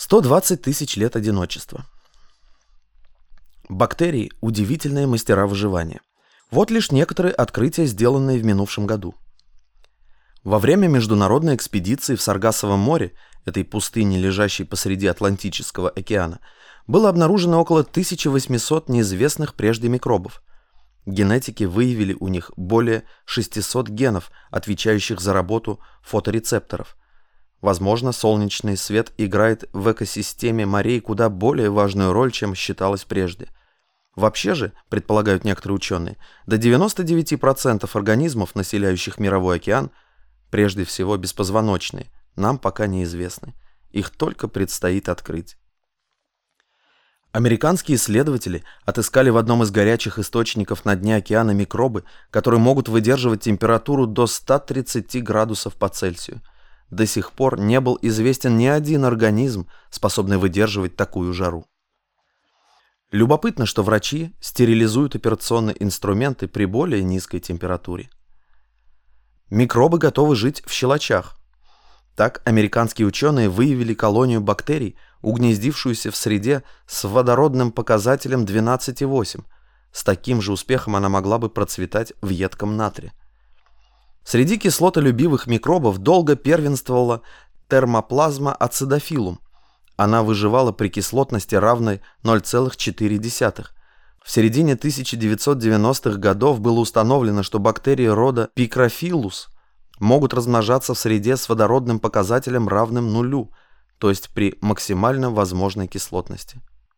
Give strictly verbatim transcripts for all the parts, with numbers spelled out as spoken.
сто двадцать тысяч лет одиночества. Бактерии – удивительные мастера выживания. Вот лишь некоторые открытия, сделанные в минувшем году. Во время международной экспедиции в Саргассовом море, этой пустыне, лежащей посреди Атлантического океана, было обнаружено около тысячи восьмисот неизвестных прежде микробов. Генетики выявили у них более шестисот генов, отвечающих за работу фоторецепторов. Возможно, солнечный свет играет в экосистеме морей куда более важную роль, чем считалось прежде. Вообще же, предполагают некоторые ученые, до девяноста девяти процентов организмов, населяющих мировой океан, прежде всего беспозвоночные, нам пока неизвестны. Их только предстоит открыть. Американские исследователи отыскали в одном из горячих источников на дне океана микробы, которые могут выдерживать температуру до ста тридцати градусов по Цельсию. До сих пор не был известен ни один организм, способный выдерживать такую жару. Любопытно, что врачи стерилизуют операционные инструменты при более низкой температуре. Микробы готовы жить в щелочах. Так, американские ученые выявили колонию бактерий, угнездившуюся в среде с водородным показателем двенадцать и восемь. С таким же успехом она могла бы процветать в едком натрии. Среди кислотолюбивых микробов долго первенствовала термоплазма ацидофилум. Она выживала при кислотности, равной ноль целых четыре десятых. В середине тысяча девятьсот девяностых годов было установлено, что бактерии рода Picrophilus могут размножаться в среде с водородным показателем, равным нулю, то есть при максимально возможной кислотности.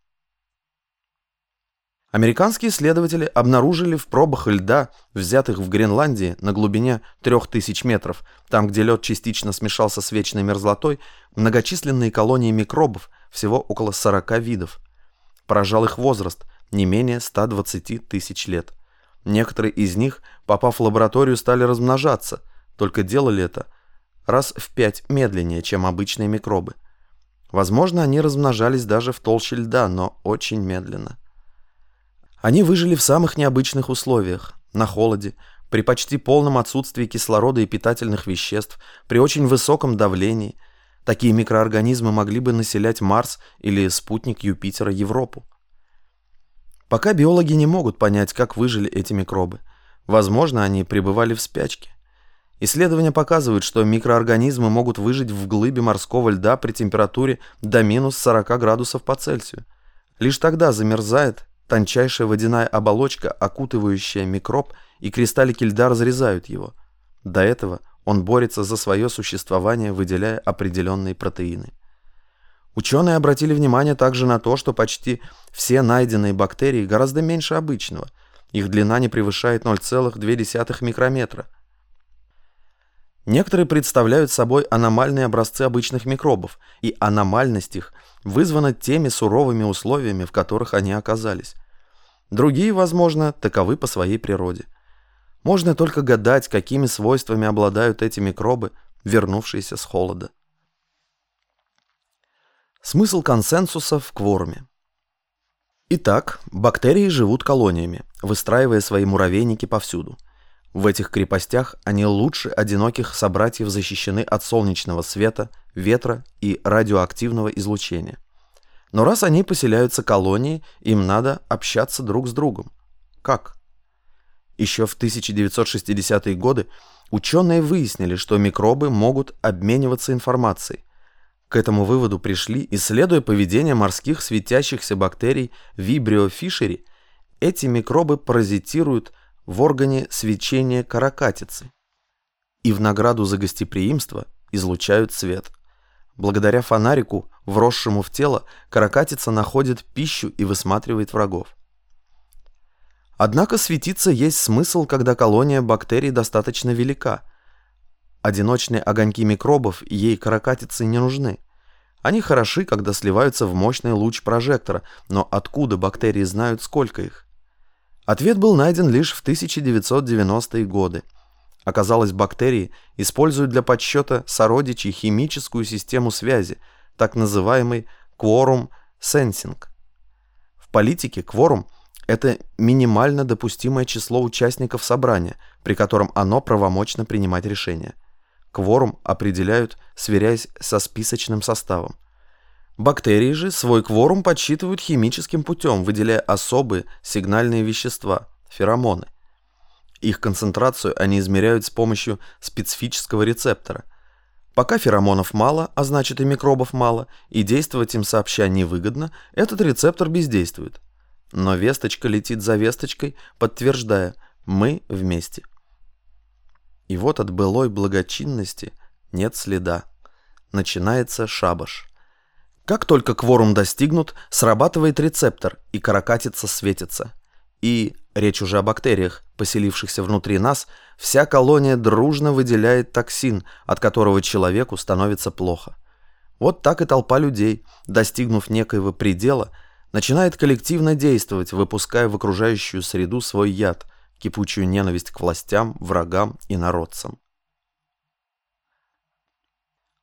Американские исследователи обнаружили в пробах льда, взятых в Гренландии на глубине трёх тысяч метров, там, где лед частично смешался с вечной мерзлотой, многочисленные колонии микробов, всего около сорока видов. Поражал их возраст, не менее ста двадцати тысяч лет. Некоторые из них, попав в лабораторию, стали размножаться, только делали это раз в пять медленнее, чем обычные микробы. Возможно, они размножались даже в толще льда, но очень медленно. Они выжили в самых необычных условиях, на холоде, при почти полном отсутствии кислорода и питательных веществ, при очень высоком давлении. Такие микроорганизмы могли бы населять Марс или спутник Юпитера Европу. Пока биологи не могут понять, как выжили эти микробы. Возможно, они пребывали в спячке. Исследования показывают, что микроорганизмы могут выжить в глыбе морского льда при температуре до минус сорока градусов по Цельсию. Лишь тогда замерзает тончайшая водяная оболочка, окутывающая микроб, и кристаллики льда разрезают его. До этого он борется за свое существование, выделяя определенные протеины. Ученые обратили внимание также на то, что почти все найденные бактерии гораздо меньше обычного. Их длина не превышает ноль целых две десятых микрометра. Некоторые представляют собой аномальные образцы обычных микробов, и аномальность их вызвана теми суровыми условиями, в которых они оказались. Другие, возможно, таковы по своей природе. Можно только гадать, какими свойствами обладают эти микробы, вернувшиеся с холода. Смысл консенсуса в кворуме. Итак, бактерии живут колониями, выстраивая свои муравейники повсюду. В этих крепостях они лучше одиноких собратьев защищены от солнечного света, ветра и радиоактивного излучения. Но раз они поселяются колонией, им надо общаться друг с другом. Как? Еще в тысяча девятьсот шестидесятые годы ученые выяснили, что микробы могут обмениваться информацией. К этому выводу пришли, исследуя поведение морских светящихся бактерий Vibrio fischeri. Эти микробы паразитируют в органе свечения каракатицы и в награду за гостеприимство излучают свет. Благодаря фонарику, вросшему в тело, каракатица находит пищу и высматривает врагов. Однако светиться есть смысл, когда колония бактерий достаточно велика. Одиночные огоньки микробов ей каракатицы не нужны. Они хороши, когда сливаются в мощный луч прожектора, но откуда бактерии знают, сколько их? Ответ был найден лишь в тысяча девятьсот девяностые годы. Оказалось, бактерии используют для подсчета сородичей химическую систему связи, так называемый quorum sensing. В политике кворум – это минимально допустимое число участников собрания, при котором оно правомочно принимать решения. Кворум определяют, сверяясь со списочным составом. Бактерии же свой кворум подсчитывают химическим путем, выделяя особые сигнальные вещества – феромоны. Их концентрацию они измеряют с помощью специфического рецептора. Пока феромонов мало, а значит и микробов мало, и действовать им сообща невыгодно, этот рецептор бездействует. Но весточка летит за весточкой, подтверждая «мы вместе». И вот от былой благочинности нет следа. Начинается шабаш. Как только кворум достигнут, срабатывает рецептор, и каракатица светится. И, речь уже о бактериях, поселившихся внутри нас, вся колония дружно выделяет токсин, от которого человеку становится плохо. Вот так и толпа людей, достигнув некоего предела, начинает коллективно действовать, выпуская в окружающую среду свой яд, кипучую ненависть к властям, врагам и народцам.